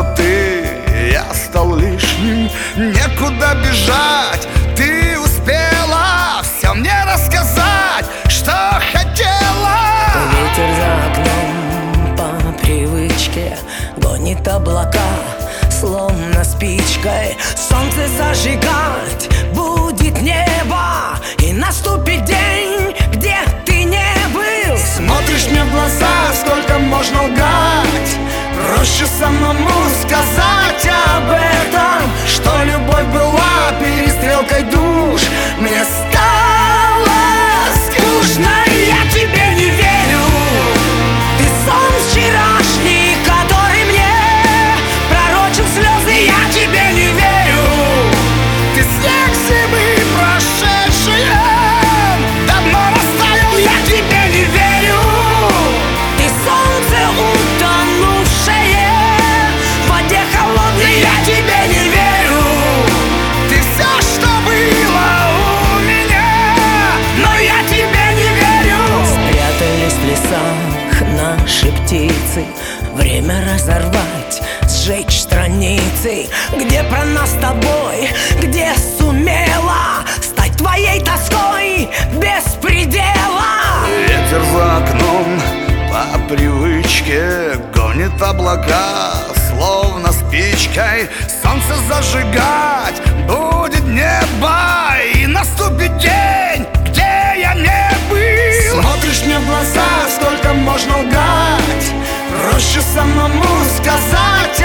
что ты, я стал лишним. Некуда бежать, ты успела все мне рассказать, что хотела. Ветер за окном по привычке гонит облака, словно спичкой. Солнце зажигать будет небо, и наступит день, где ты не был. Смотришь мне в глаза, сколько можно лгать. Проще самому сказать об этом, что любовь была перестрелкой душ. Мне стало скучно, и я тебе не верю. Ты сон вчерашний, который мне пророчил слезы, я тебе не верю. Ты снег зимы прошедшие, давно растаял, я тебе не верю. Ты солнце утонувшее в воде холодной, я тебе не верю. Ты все, что было у меня, но я тебе не верю. Спрятались в лесах наши птицы, время разорвать, сжечь страницы. Где про нас с тобой, где сумела стать твоей тоской без предела? Ветер за окном по привычке гонит облака, словно спичкой. Солнце зажигать будет небо, и наступит день, где я не был. Смотришь мне в глаза, сколько можно лгать. Проще самому сказать